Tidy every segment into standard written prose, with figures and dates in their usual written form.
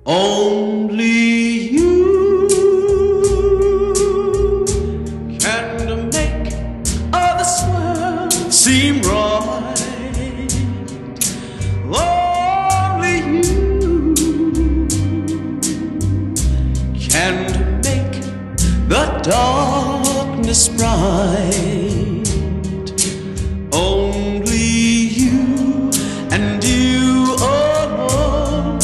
Only you can make this world seem right. Only you can make the darkness bright. Only you and you alone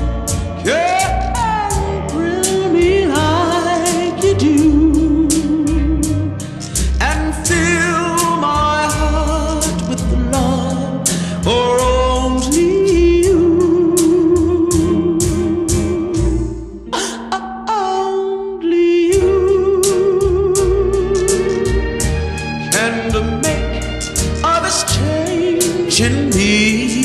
can thrill me like you do, and fill my heart with love for only you. Only you can make this change in me.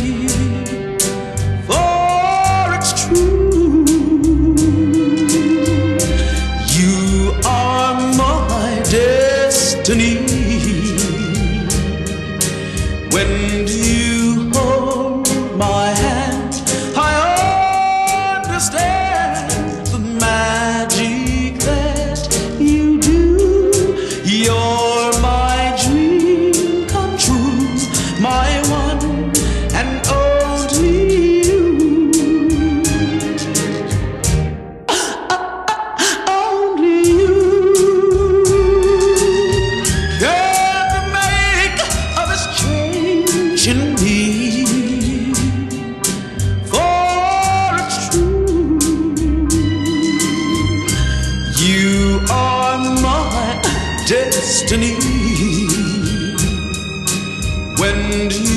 When you hold my hand, I understand the magic that you do. You're my dream come true, my one and only you. Only you can make this change in me, for it's true. You are my destiny. When